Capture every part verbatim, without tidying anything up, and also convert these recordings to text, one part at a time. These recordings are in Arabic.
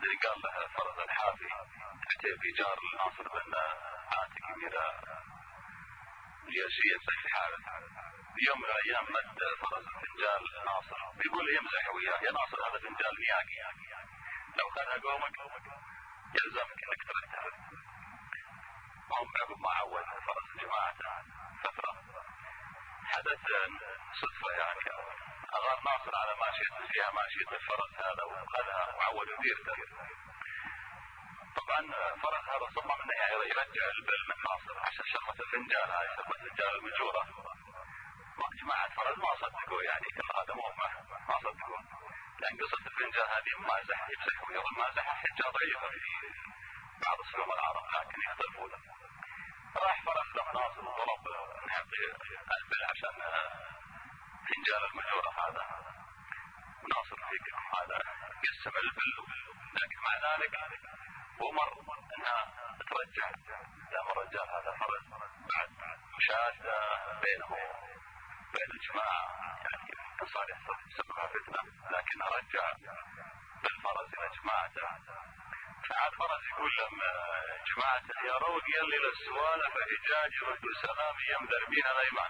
اللي قال له فرز الحافي عتيبي جار ناصر بن عاتق أمير الياسية في الحارث. يوم من الأيام مد فرز فنجال ناصر بيقول يمزح وياه: يا ناصر هذا فنجال مياقي، لو خذها قومك يلزمك انك تردها. هم عقب ما عود فرز جماعته فترة حدث صدفة يعني أغار ناصر على ماشية فيها ماشية الفرس هذا وخذها وعود ديرته. طبعا فرس هذا صمم انه يعني يرجع البل من ناصر عشان شغلة الفنجان هاي شغلة فنجان المجورة. جماعة فرس ما صدقوا يعني هذا مو ما صدقوا، لأن قصة الفنجان هذه مازح يمسح ويرى المازح حجة ضعيفة في بعض سلوم العرب لكن يختلفون. راح فرس له ناصر وطلب انه يعطي البل عشان فنجان المجورة هذا، وناصر فيك هذا قسم البل، لكن مع ذلك ومر انها ترجع دام الرجال هذا فرس بعد مشاهدة بينه بين الجماعة يعني صار يسببها فتنة، لكن رجع بالفرس الى جماعته. فعاد فرس يقول لهم جماعته: يا رود يلي للسوالة فهجاج ردوا سلامي يم دربين الايمان.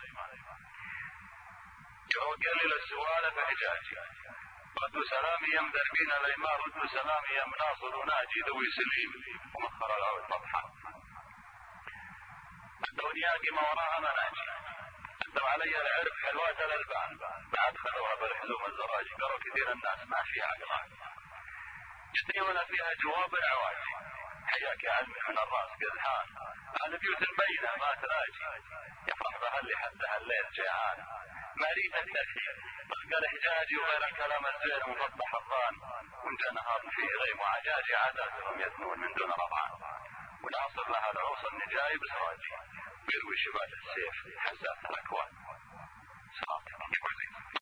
يا رود يلي للسوالة فهجاج ردوا سلامي يم دربين الايمان، ردوا سلامي يم ناصر وناجي ذوي سليم ومخر العود فضحا. الدنياقي ما وراها مناجي، قدم علي العرف حلوات الالبان، بعد خذوها بالحلوم الزراجي، قالوا كثير الناس ما فيها عقلان، يدنيون فيها جواب العواجي، حياك يا علمي من الراس قدحان، على بيوت البينة ما تراجي، يفرح بها اللي حدها الليل جيعان، مريد الترحيب طلق الحجاجي وغير الكلام الزين مفضح الظان، ونجا نهار فيه غيم وعجاجي عاداتهم يثنون من دون رضعان، وناصر لها العوص النجاي بسراجي، بيروي شبال السيف حساس الاكوان.